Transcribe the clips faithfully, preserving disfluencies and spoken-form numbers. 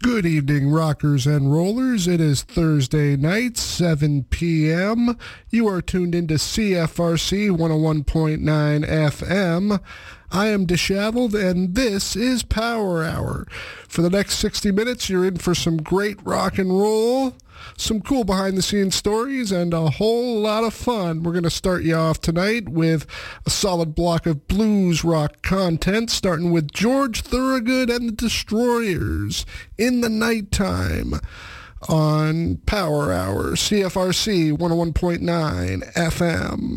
Good evening, rockers and rollers. It is Thursday night, seven p.m. You are tuned into C F R C one oh one point nine F M. I am Disheveled, and this is Power Hour. For the next sixty minutes, you're in for some great rock and roll, some cool behind-the-scenes stories, and a whole lot of fun. We're going to start you off tonight with a solid block of blues rock content, starting with George Thorogood and the Destroyers, In the Nighttime, on Power Hour, C F R C one oh one point nine F M.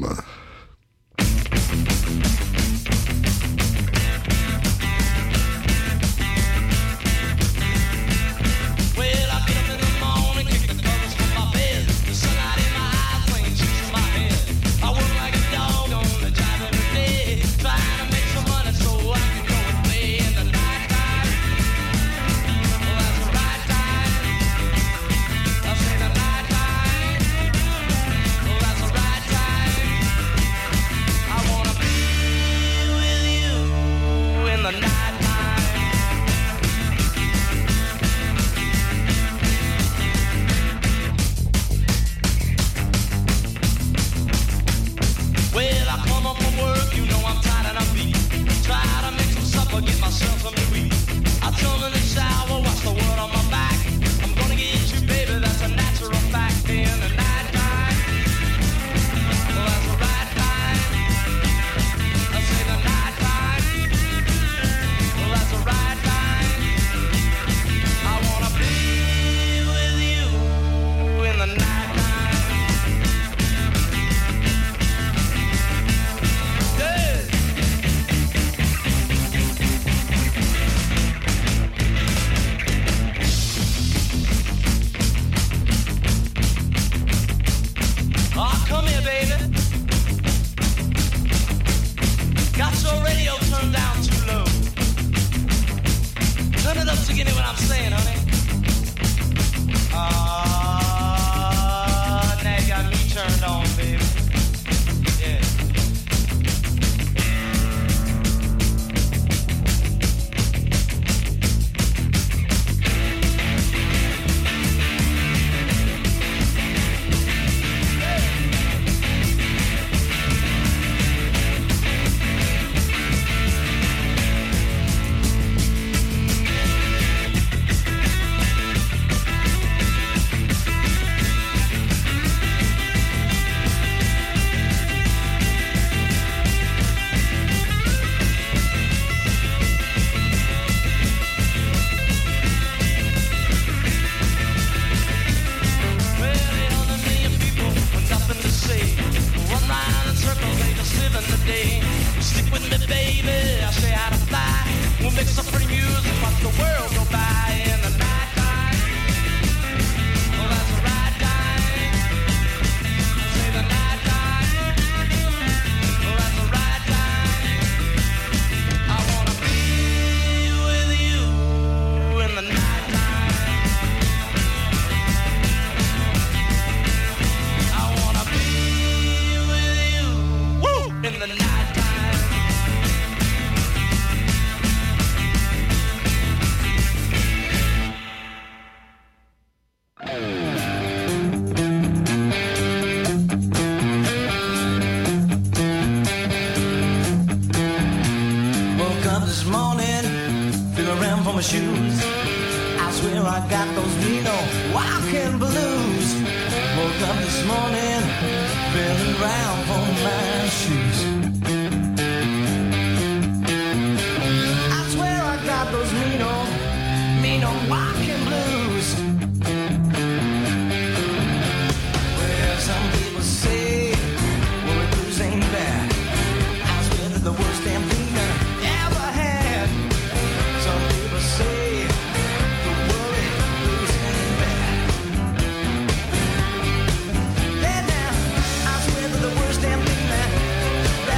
That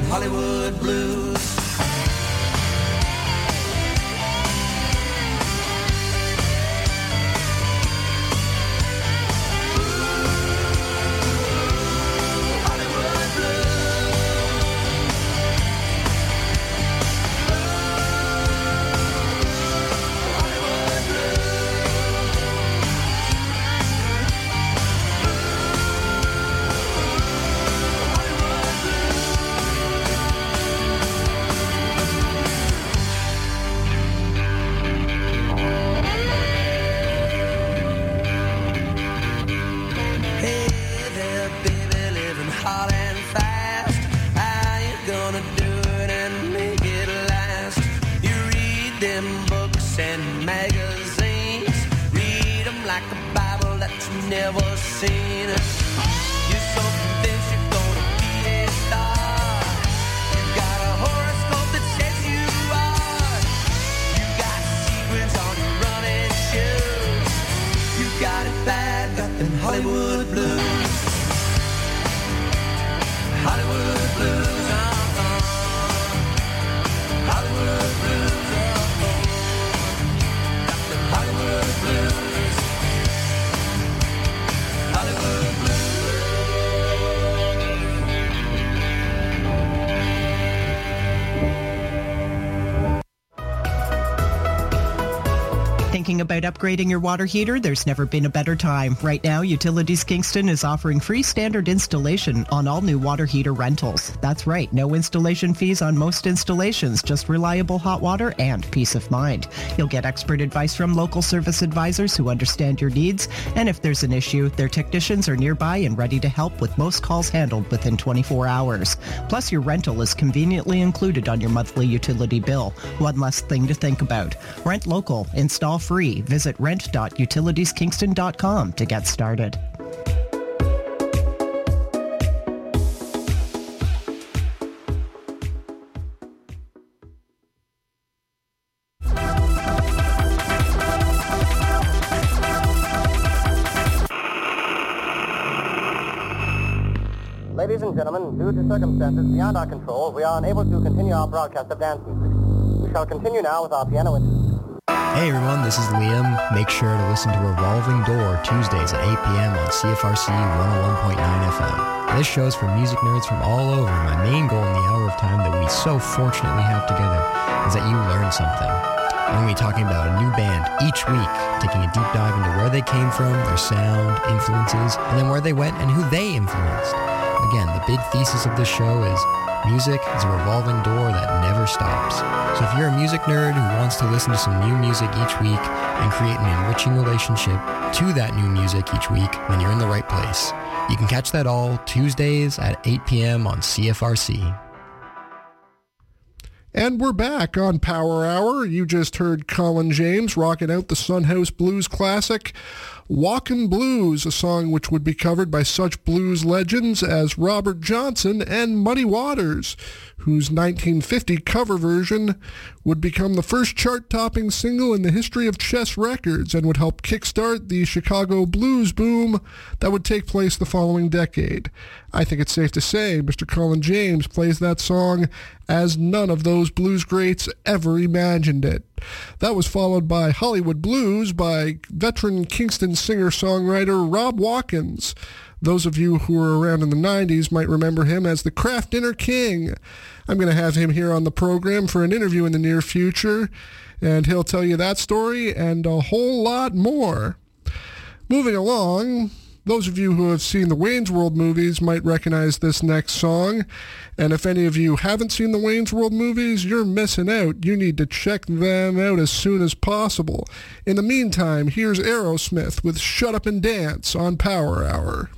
Hollywood blues. Never seen it. You're so convinced you're gonna be a star. You got a horoscope that says you are. You got secrets on your running shoes. You got it bad, got them Hollywood blues. Hollywood blues, uh-uh. Hollywood blues, uh-uh. Got them Hollywood blues. Thinking about upgrading your water heater? There's never been a better time. Right now, Utilities Kingston is offering free standard installation on all new water heater rentals. That's right, no installation fees on most installations, just reliable hot water and peace of mind. You'll get expert advice from local service advisors who understand your needs, and if there's an issue, their technicians are nearby and ready to help with most calls handled within twenty-four hours. Plus, your rental is conveniently included on your monthly utility bill. One less thing to think about. Rent local, install free. Visit rent dot utilities kingston dot com to get started. Ladies and gentlemen, due to circumstances beyond our control, we are unable to continue our broadcast of dance music. We shall continue now with our piano interlude. Hey everyone, this is Liam. Make sure to listen to Revolving Door Tuesdays at eight p.m. on C F R C one oh one point nine F M. This show is for music nerds from all over. My main goal in the hour of time that we so fortunately have together is that you learn something. I'm going to be talking about a new band each week, taking a deep dive into where they came from, their sound, influences, and then where they went and who they influenced. Again, the big thesis of this show is music is a revolving door that never stops. So if you're a music nerd who wants to listen to some new music each week and create an enriching relationship to that new music each week, then you're in the right place. You can catch that all Tuesdays at eight p.m. on C F R C. And we're back on Power Hour. You just heard Colin James rocking out the Sunhouse Blues classic, Walkin' Blues, a song which would be covered by such blues legends as Robert Johnson and Muddy Waters, whose nineteen fifty cover version would become the first chart-topping single in the history of Chess Records and would help kickstart the Chicago blues boom that would take place the following decade. I think it's safe to say Mister Colin James plays that song as none of those blues greats ever imagined it. That was followed by Hollywood Blues by veteran Kingston singer-songwriter Rob Watkins. Those of you who were around in the nineties might remember him as the Kraft Dinner King. I'm going to have him here on the program for an interview in the near future, and he'll tell you that story and a whole lot more. Moving along, those of you who have seen the Wayne's World movies might recognize this next song, and if any of you haven't seen the Wayne's World movies, you're missing out. You need to check them out as soon as possible. In the meantime, here's Aerosmith with Shut Up and Dance on Power Hour.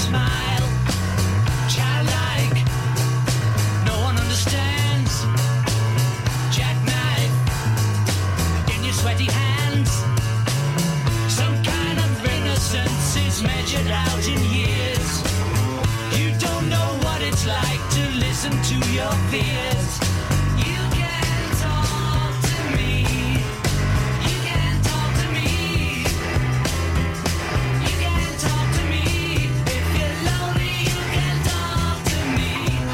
smile, childlike, no one understands. Jackknife in your sweaty hands. Some kind of innocence is measured out in years. You don't know what it's like to listen to your fears. You can talk to me. You can talk to me. You can talk to me. If you're lonely, you can talk to me.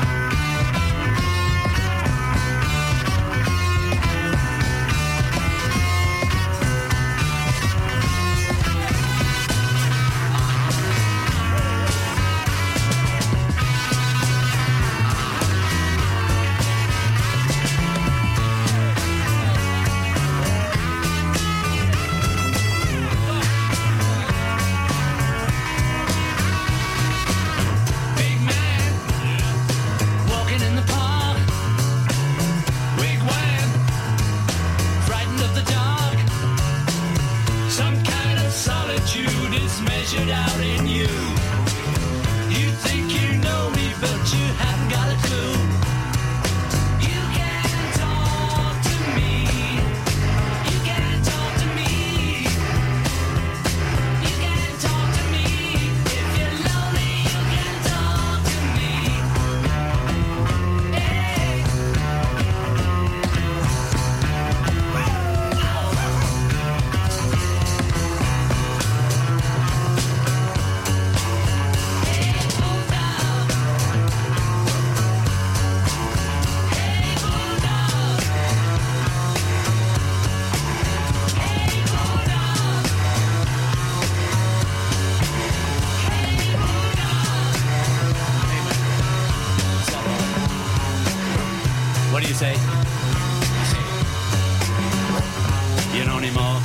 Big man, walking in the park. Wigwam, frightened of the dark. Some kind of solitude is measured out in you. You think you know me, but you haven't got a clue. You can talk to me. You can talk to me. You can talk to me. If you're lonely, you can talk to me. Hey. Hey, bulldog. Hey, bulldog. Hey, bulldog. Hey, bulldog. What do you say? You don't anymore.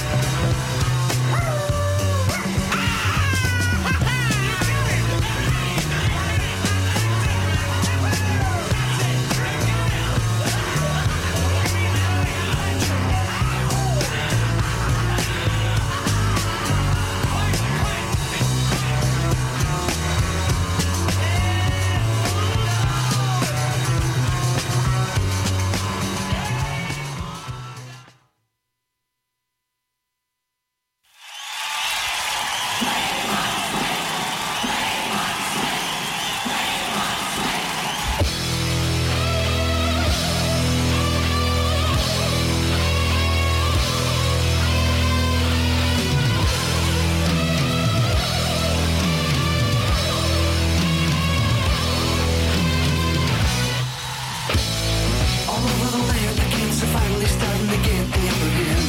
All over the land, the kids are finally starting to get the upper hand.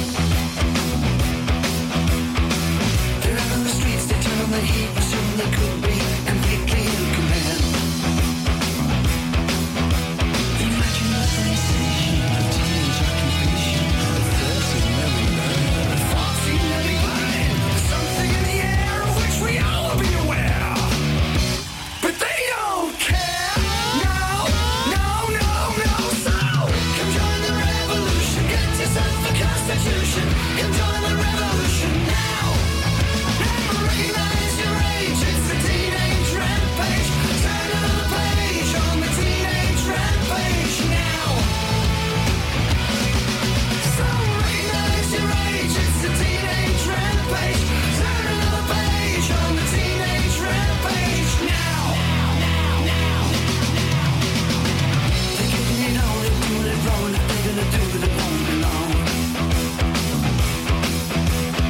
They're out on the streets, they turn on the heat, but soon they could be completely in command. Imagine the sensation of teenage occupation, the thirst in every line, the thoughts in every mind, something in the air of which we all will be aware. But they don't care. No, no, no, no. So come join the revolution. Get yourself a constitution. Come join the revolution now. Now recognize your age. It's the teenage rampage. Turn another page on the teenage rampage now. So recognize your age. It's the teenage rampage. Turn another page on the teenage rampage now. They're getting it on, they're doing it wrong. If they're gonna do it, it won't be long.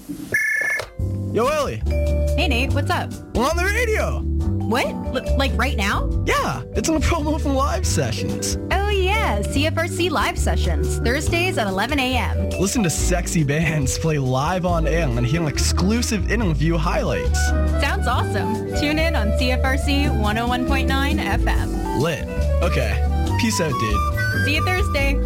Yo, Ellie. Hey, Nate, what's up? We're on the radio. What? L- like right now? Yeah, it's a promo from Live Sessions. Oh, yeah, C F R C Live Sessions, Thursdays at eleven a.m. Listen to sexy bands play live on air and hear exclusive interview highlights. Sounds awesome. Tune in on C F R C one oh one point nine F M. Lit. Okay. Peace out, dude. See you Thursday.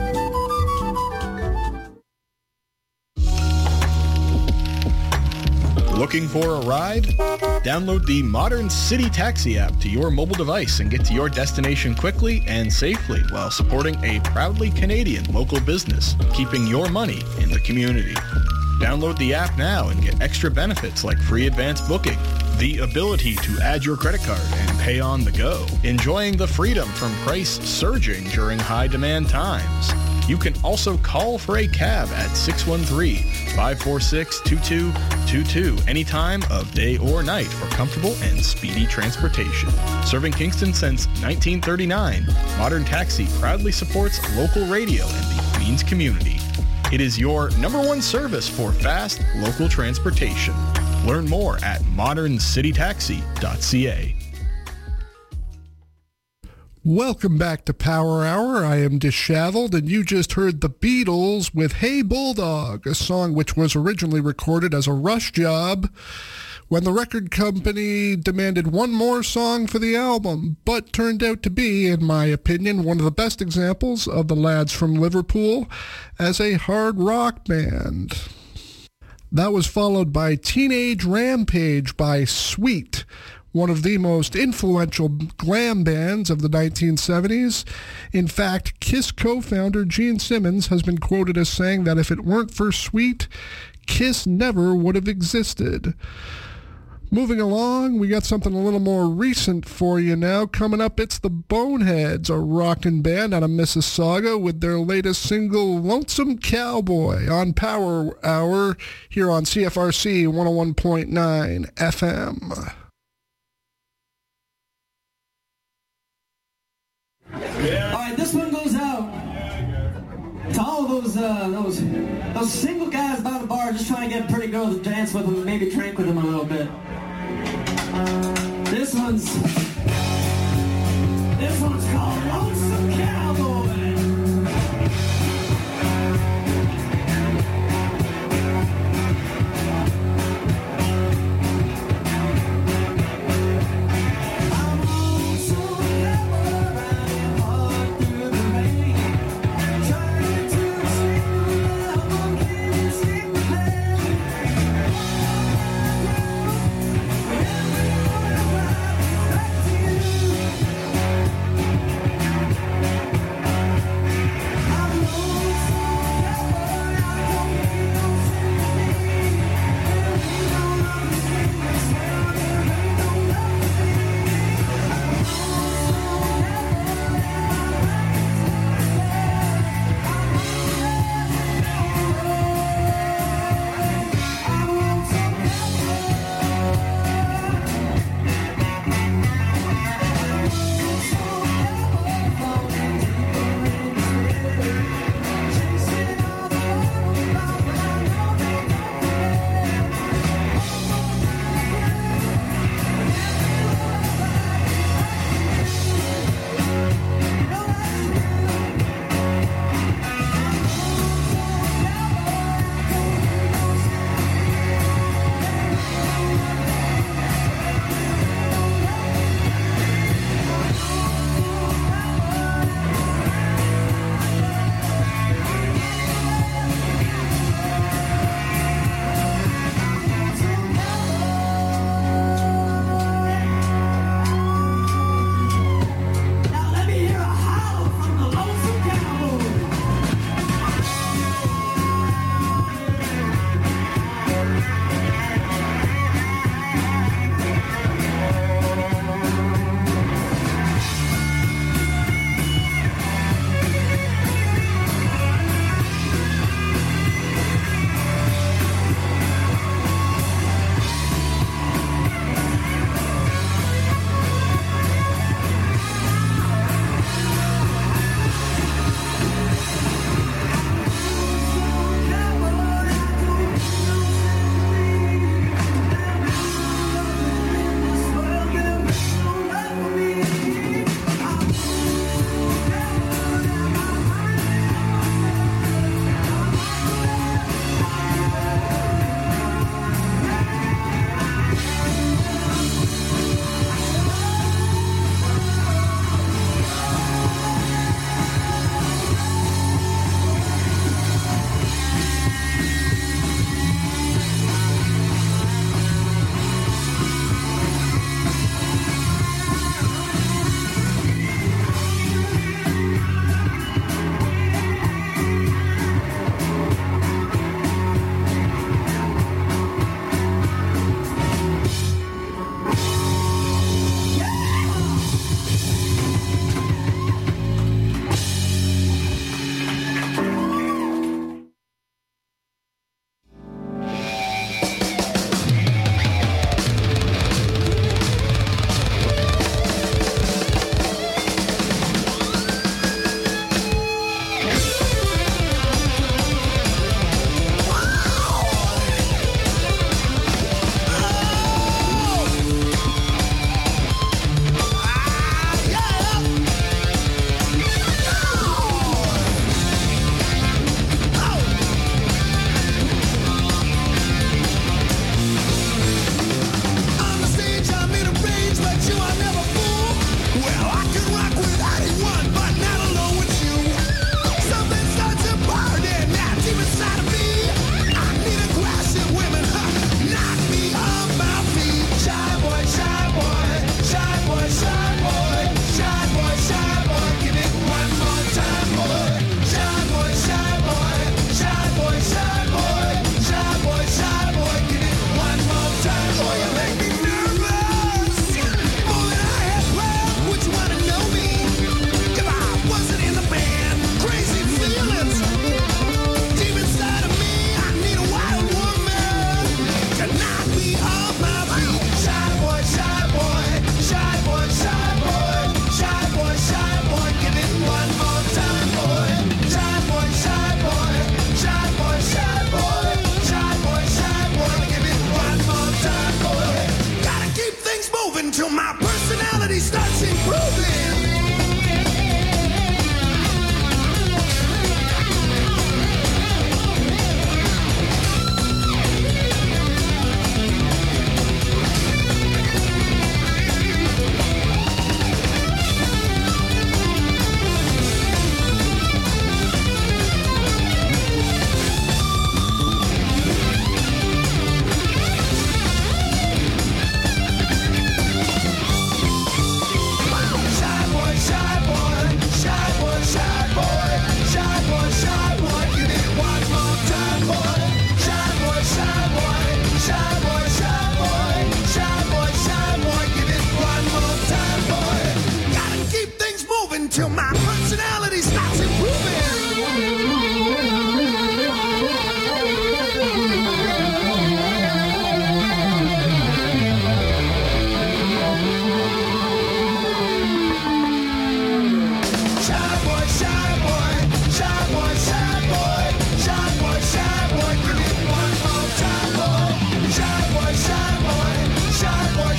Looking for a ride? Download the Modern City Taxi app to your mobile device and get to your destination quickly and safely while supporting a proudly Canadian local business, keeping your money in the community. Download the app now and get extra benefits like free advance booking, the ability to add your credit card and pay on the go, enjoying the freedom from price surging during high demand times. You can also call for a cab at six one three, five four six, two two two two any time of day or night for comfortable and speedy transportation. Serving Kingston since nineteen thirty-nine, Modern Taxi proudly supports local radio and the Queens community. It is your number one service for fast local transportation. Learn more at modern city taxi dot c a. Welcome back to Power Hour. I am Disheveled, and you just heard the Beatles with Hey Bulldog, a song which was originally recorded as a Rush job when the record company demanded one more song for the album, but turned out to be, in my opinion, one of the best examples of the lads from Liverpool as a hard rock band. That was followed by Teenage Rampage by Sweet, one of the most influential glam bands of the nineteen seventies. In fact, Kiss co-founder Gene Simmons has been quoted as saying that if it weren't for Sweet, Kiss never would have existed. Moving along, we got something a little more recent for you now. Coming up, it's the Boneheads, a rockin' band out of Mississauga with their latest single, Lonesome Cowboy, on Power Hour here on C F R C one oh one point nine F M. All right, this one goes out to all those uh, those those single guys by the bar just trying to get a pretty girl to dance with them and maybe drink with them a little bit. This one's this one's called Lonesome Cowboy.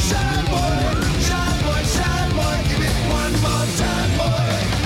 Shy boy, shy boy, shy boy, give it one more time, boy.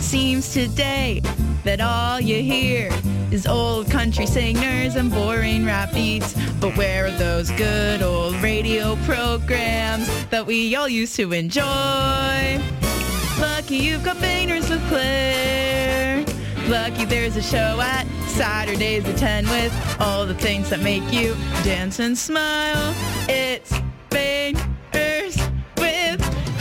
seems today that all you hear is old country singers and boring rap beats. But where are those good old radio programs that we all used to enjoy? Lucky you've got Banners with Claire. Lucky there's a show at Saturdays at ten with all the things that make you dance and smile. It's Banners with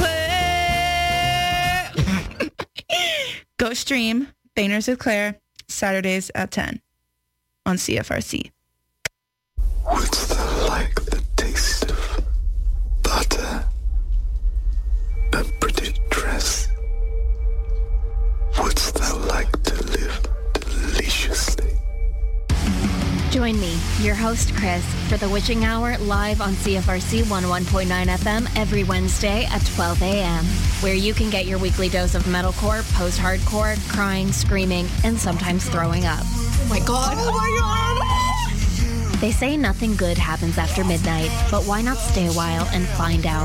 Claire. Go stream Banners with Claire Saturdays at ten on C F R C. What's that like the taste of butter? A pretty dress? What's that like to live deliciously? Join me, your host Chris, for the Witching Hour live on C F R C one oh one point nine F M every Wednesday at twelve a.m., where you can get your weekly dose of metalcore, post-hardcore, crying, screaming, and sometimes throwing up. Oh my god. Oh my god. They say nothing good happens after midnight, but why not stay a while and find out?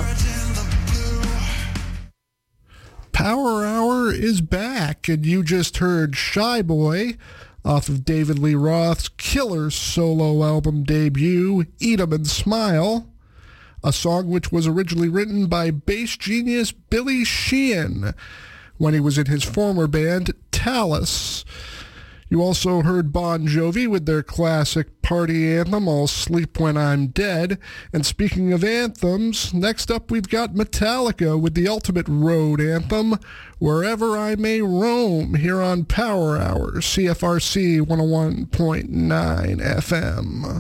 Power Hour is back, and you just heard Shy Boy off of David Lee Roth's killer solo album debut, Eat 'em and Smile, a song which was originally written by bass genius Billy Sheehan when he was in his former band, Talus. You also heard Bon Jovi with their classic party anthem, I'll Sleep When I'm Dead. And speaking of anthems, next up we've got Metallica with the ultimate road anthem, Wherever I May Roam, here on Power Hour, C F R C one oh one point nine F M.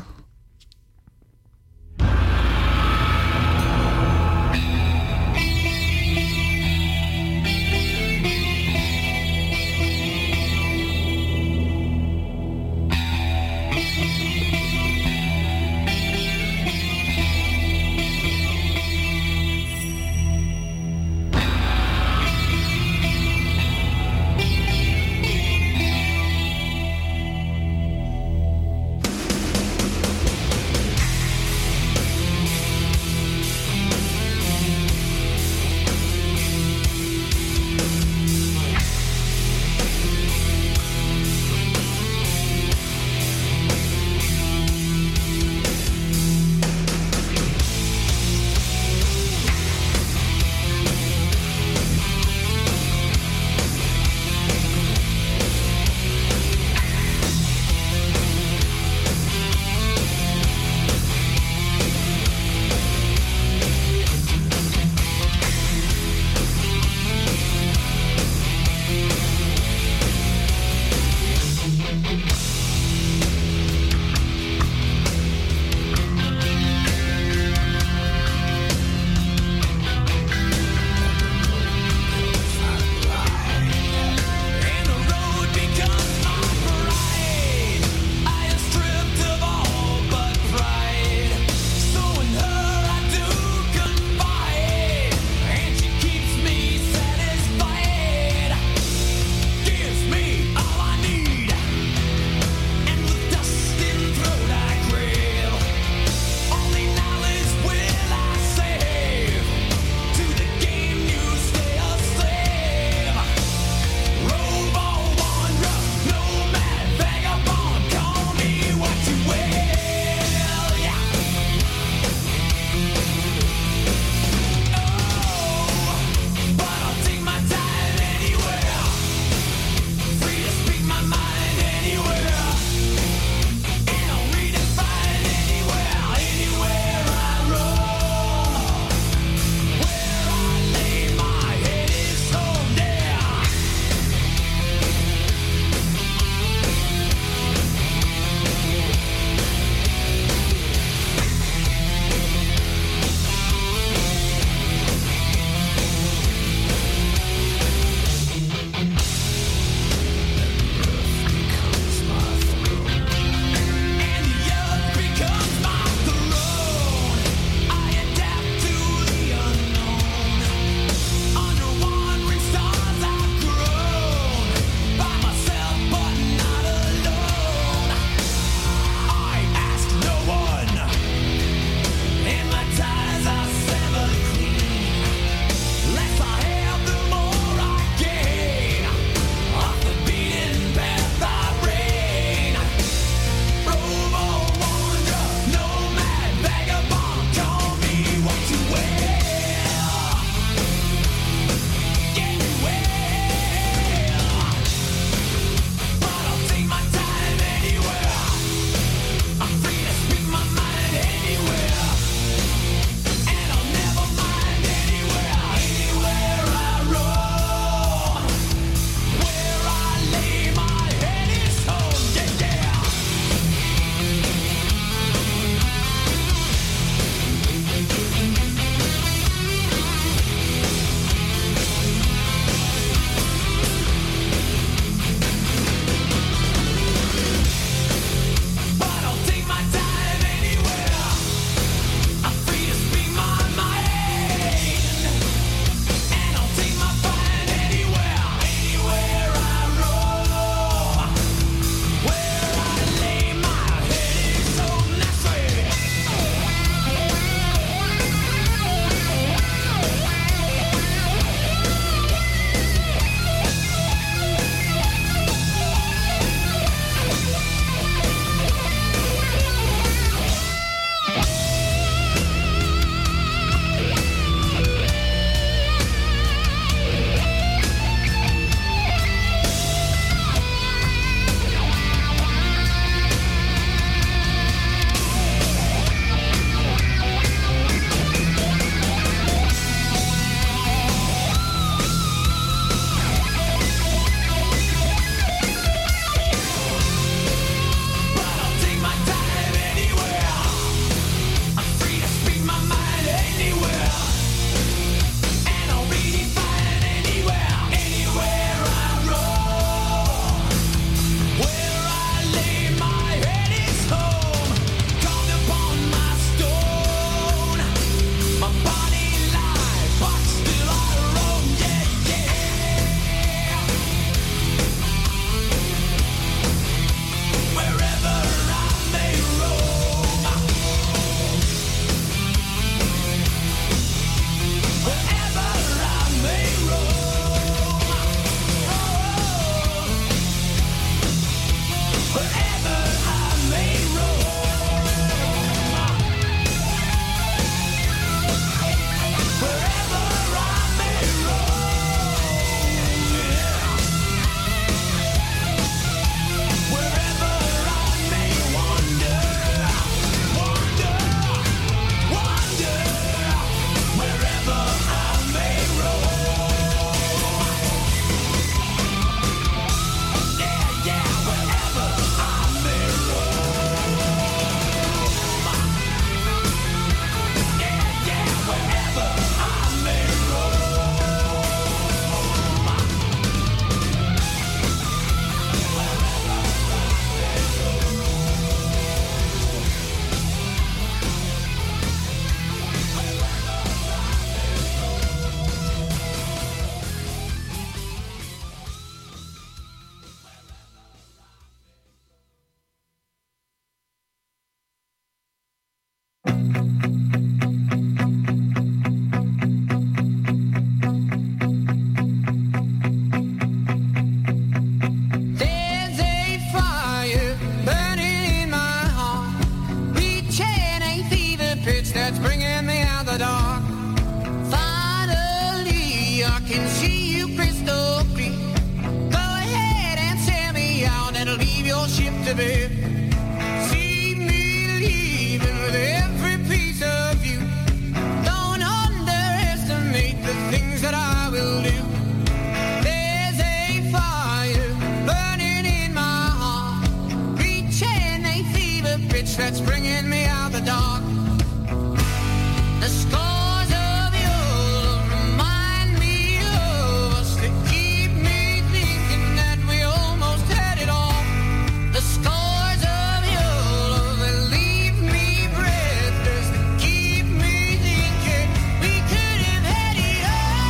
can see you crystal clear. Go ahead and sail me out and leave your ship to bear. See me leaving with every piece of you. Don't underestimate the things that I will do. There's a fire burning in my heart, reaching a fever pitch that's bringing me out the dark. The scars of your love remind me of us. They keep me thinking that we almost had it all. The scars of your love, they leave me breathless. They keep me thinking we could have had it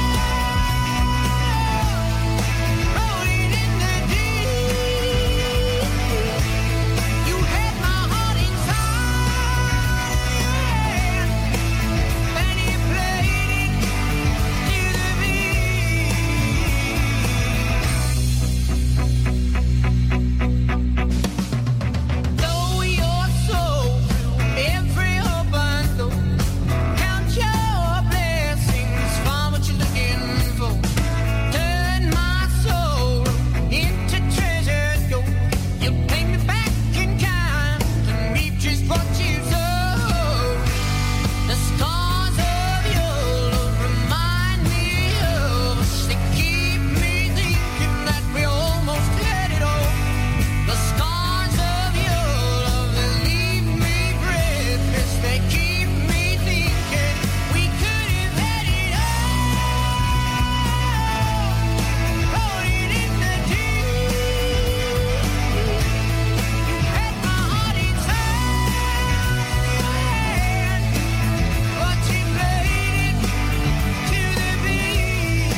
all. Rolling in the deep. You had my heart inside your hand, and you played it to the beat. Though you're so through every open door, count your blessings, find what you're looking for. Turn my soul into treasured gold. You pay me back in kind and reap just what you sowed. The scars of your love remind me of us. They keep me thinking that we almost had it all. The scars of your love, they leave me breathless. They keep me thinking we could have had it all. Rolling in the deep. You had my heart inside your hand, but you played it to the beat.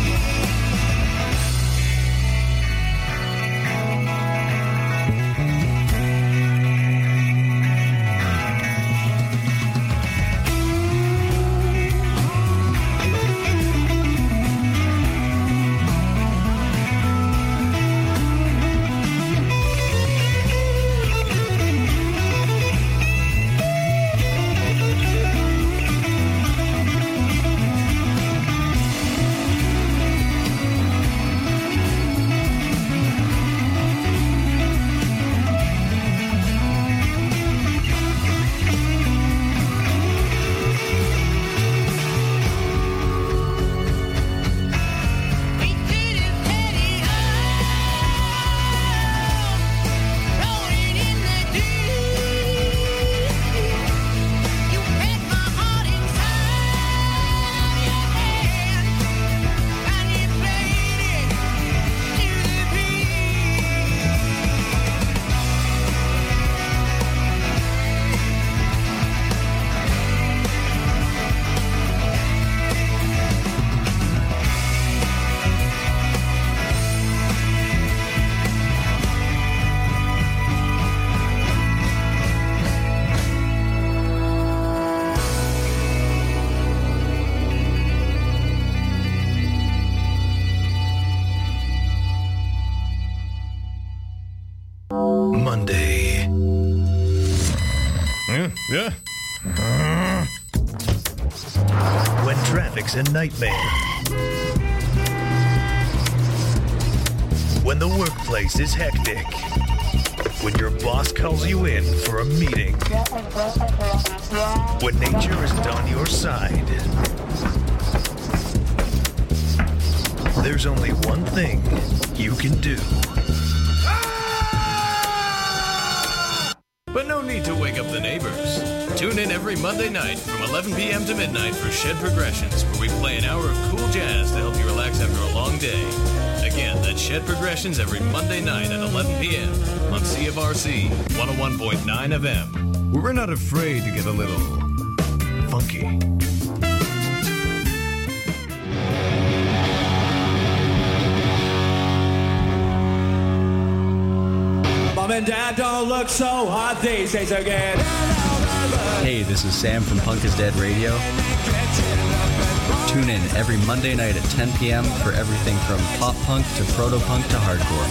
We could have had it all. Rolling in the deep. You had my heart inside your hand, and you played it to the Monday. Yeah, yeah. When traffic's a nightmare. When the workplace is hectic. When your boss calls you in for a meeting. When nature isn't on your side. There's only one thing you can do. But no need to wake up the neighbors. Tune in every Monday night from eleven p.m. to midnight for Shed Progressions, where we play an hour of cool jazz to help you relax after a long day. Again, that's Shed Progressions every Monday night at eleven p.m. on C F R C one oh one point nine F M, where we're not afraid to get a little funky. Mom and Dad don't look so hot these days again. Hey, this is Sam from Punk is Dead Radio. Tune in every Monday night at ten p.m. for everything from pop punk to proto punk to hardcore.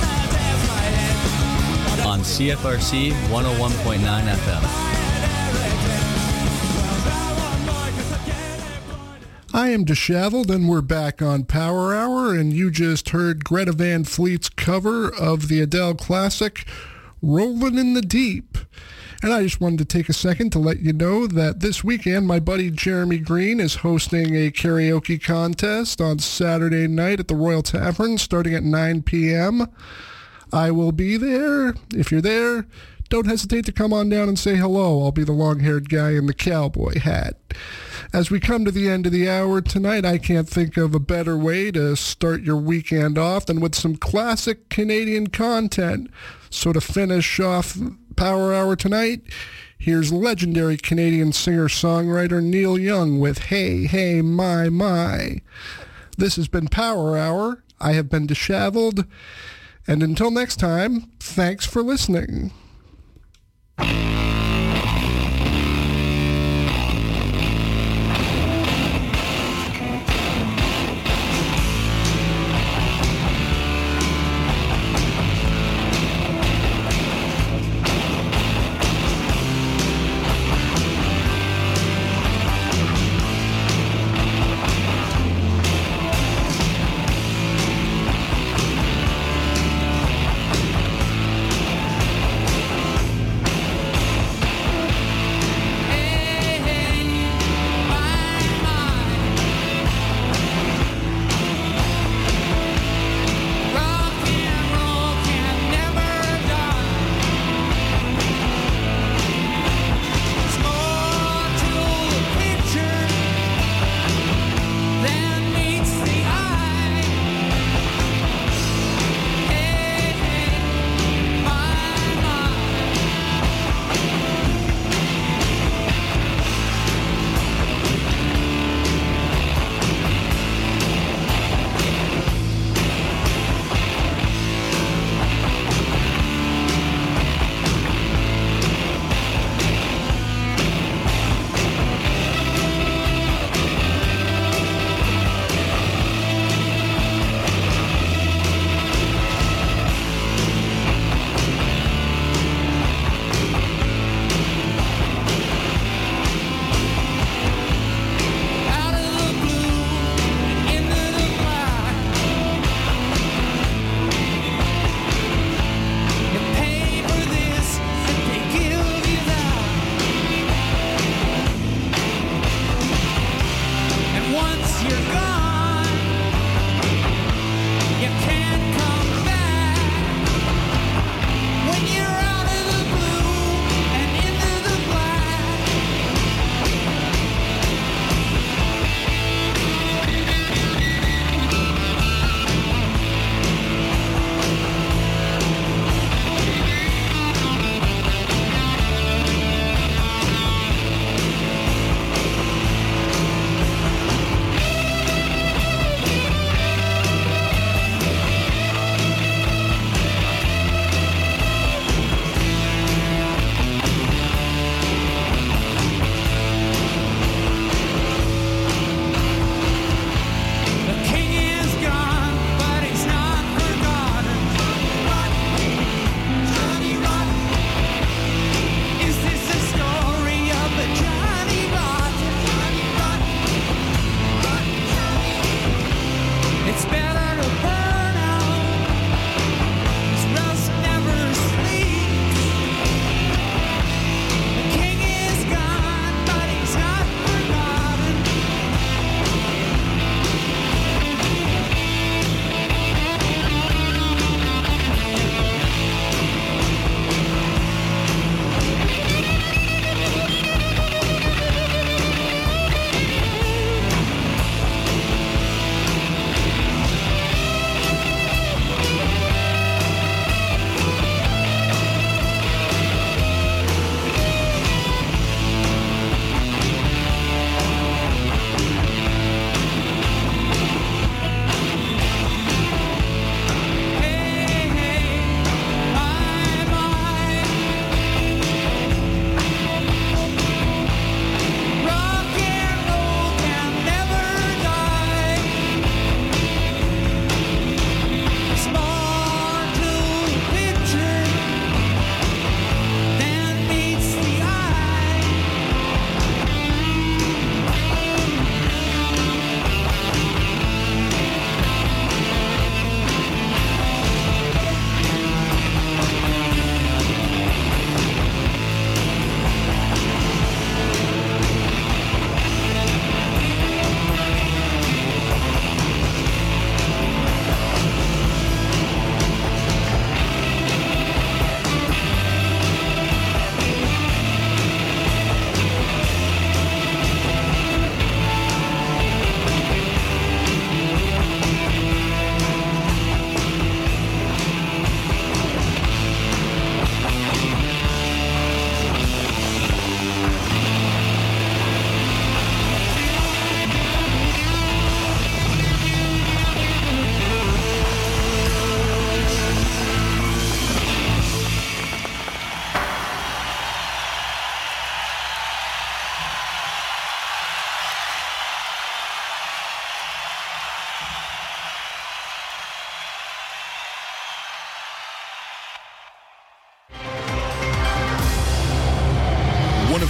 On C F R C one oh one point nine F M. I am Disheveled, and we're back on Power Hour, and you just heard Greta Van Fleet's cover of the Adele classic, Rollin' in the Deep. And I just wanted to take a second to let you know that this weekend my buddy Jeremy Green is hosting a karaoke contest on Saturday night at the Royal Tavern starting at nine p.m. I will be there. If you're there, don't hesitate to come on down and say hello. I'll be the long-haired guy in the cowboy hat. As we come to the end of the hour tonight, I can't think of a better way to start your weekend off than with some classic Canadian content. So to finish off Power Hour tonight, here's legendary Canadian singer-songwriter Neil Young with Hey, Hey, My, My. This has been Power Hour. I have been Disheveled. And until next time, thanks for listening.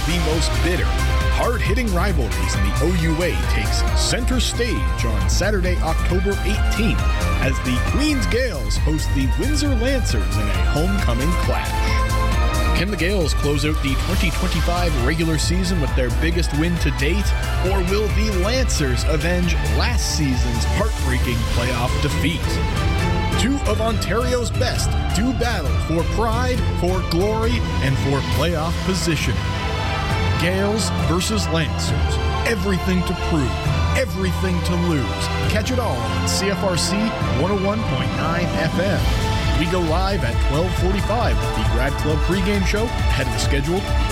the most bitter, hard-hitting rivalries in the O U A takes center stage on Saturday, October eighteenth, as the Queens Gales host the Windsor Lancers in a homecoming clash. Can the Gales close out the twenty twenty-five regular season with their biggest win to date, or will the Lancers avenge last season's heartbreaking playoff defeat? Two of Ontario's best do battle for pride, for glory, and for playoff positioning. Gales versus Lancers. Everything to prove, everythth to lose. Catch it all on C F R C one oh one point nine F M. We go live at twelve forty-five with the Grad Club pregame show ahead of the scheduled